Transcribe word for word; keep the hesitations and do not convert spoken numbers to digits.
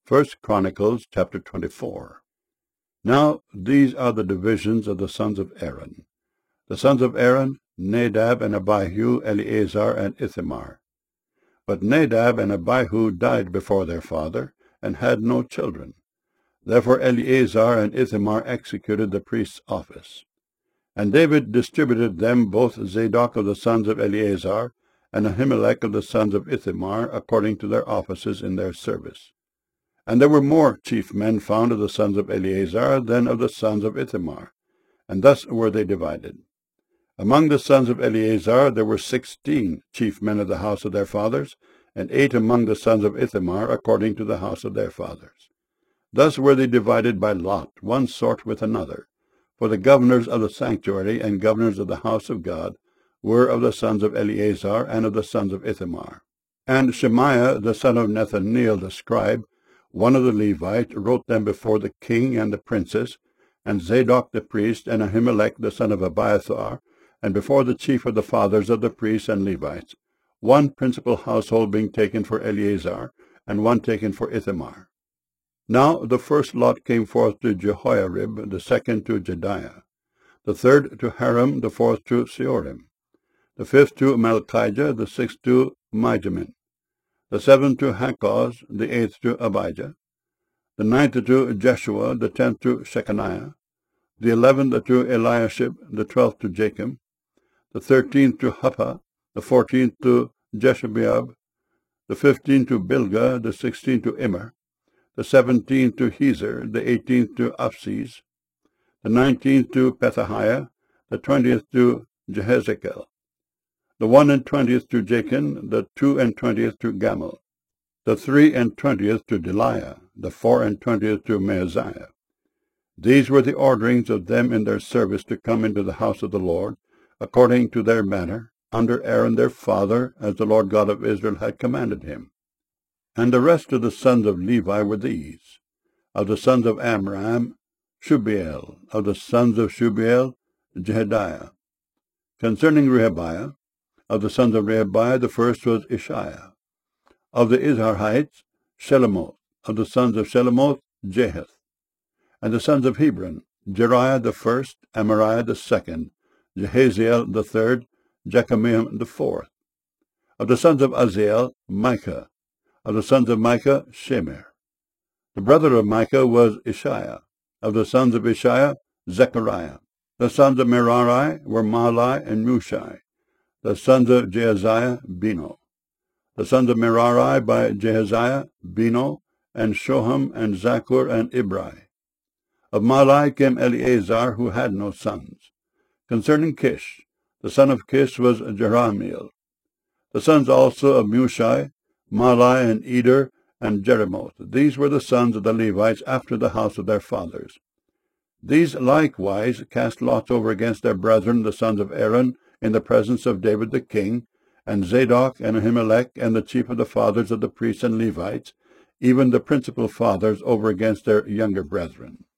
First Chronicles chapter twenty-four. Now these are the divisions of the sons of Aaron. The sons of Aaron, Nadab and Abihu, Eleazar and Ithamar. But Nadab and Abihu died before their father, and had no children. Therefore Eleazar and Ithamar executed the priest's office. And David distributed them both Zadok of the sons of Eleazar, and Ahimelech of the sons of Ithamar, according to their offices in their service. And there were more chief men found of the sons of Eleazar than of the sons of Ithamar, and thus were they divided. Among the sons of Eleazar there were sixteen chief men of the house of their fathers, and eight among the sons of Ithamar, according to the house of their fathers. Thus were they divided by lot, one sort with another. For the governors of the sanctuary and governors of the house of God were of the sons of Eleazar and of the sons of Ithamar. And Shemaiah the son of Nethaneel the scribe, one of the Levites, wrote them before the king and the princes, and Zadok the priest, and Ahimelech the son of Abiathar, and before the chief of the fathers of the priests and Levites, one principal household being taken for Eleazar, and one taken for Ithamar. Now the first lot came forth to Jehoiarib, the second to Jediah, the third to Haram, the fourth to Seorim, the fifth to Malchijah, the sixth to Mijamin, the seventh to Hakkoz, the eighth to Abijah, the ninth to Jeshua, the tenth to Shechaniah, the eleventh to Eliashib, the twelfth to Jachim, the thirteenth to Huppah, the fourteenth to Jeshabeab, the fifteenth to Bilgah, the sixteenth to Immer, the seventeenth to Hezer, the eighteenth to Apsis, the nineteenth to Pethahiah, the twentieth to Jehezekel, the one and twentieth to Jachin, the two and twentieth to Gamul, the three and twentieth to Deliah, the four and twentieth to Maaziah. These were the orderings of them in their service to come into the house of the Lord, according to their manner, under Aaron their father, as the Lord God of Israel had commanded him. And the rest of the sons of Levi were these: of the sons of Amram, Shubael; of the sons of Shubael, Jehediah. Concerning Rehabiah, of the sons of Rehabiah, the first was Ishiah. Of the Izharites, Shelomoth; of the sons of Shelomoth, Jahath. And the sons of Hebron, Jeriah the first, Amariah the second, Jehaziel the third, Jekameam the fourth. Of the sons of Aziel, Micah. Of the sons of Micah, Shemer. The brother of Micah was Ishiah. Of the sons of Ishiah, Zechariah. The sons of Merari were Mahli and Mushai. The sons of Jehaziah, Beno. The sons of Merari by Jehaziah, Beno, and Shoham, and Zakur, and Ibri. Of Mahli came Eleazar, who had no sons. Concerning Kish, the son of Kish was Jerahmeel. The sons also of Mushai, Mahli, and Eder, and Jeremoth. These were the sons of the Levites after the house of their fathers. These likewise cast lots over against their brethren, the sons of Aaron, in the presence of David the king, and Zadok, and Ahimelech, and the chief of the fathers of the priests and Levites, even the principal fathers, over against their younger brethren.